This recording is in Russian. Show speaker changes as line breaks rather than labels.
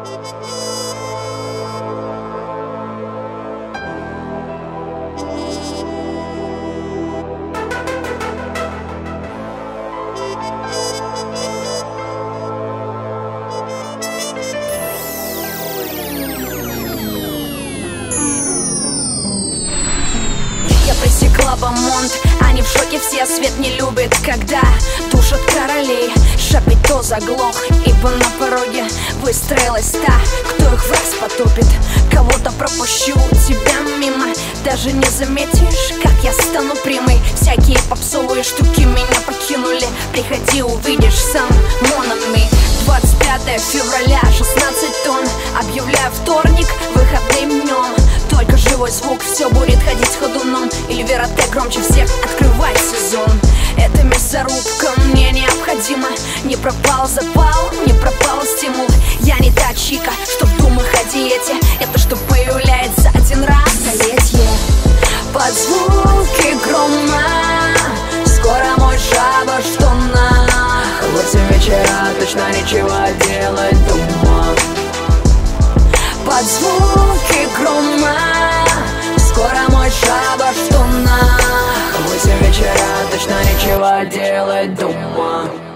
Пресекла бомонд, они в шоке, все свет не любит, когда душат королей. Шапить то заглох, ибо на пороге выстроилась та, кто их враз потопит. Кого-то пропущу, тебя мимо, даже не заметишь, как я стану примой. Всякие попсовые штуки меня покинули, приходи, увидишь сам, монами. 25 февраля, 16 тонн, объявляю вторник выходным днем. Только живой звук все будет ходить ходуном. Эльвира, ты громче всех, открывай сезон. Эта мясорубка мне необходима. Не пропал запал, не пропал стимул. Я не та чика, что в думах о диете. Это что появляется один раз в столетие. Под звуки грома скоро мой шабаш в тонах. В 8 вечера точно нечего делать дома. Под звуки грома скоро мой шабаш в тонах. В 8 вечера точно нечего делать дома.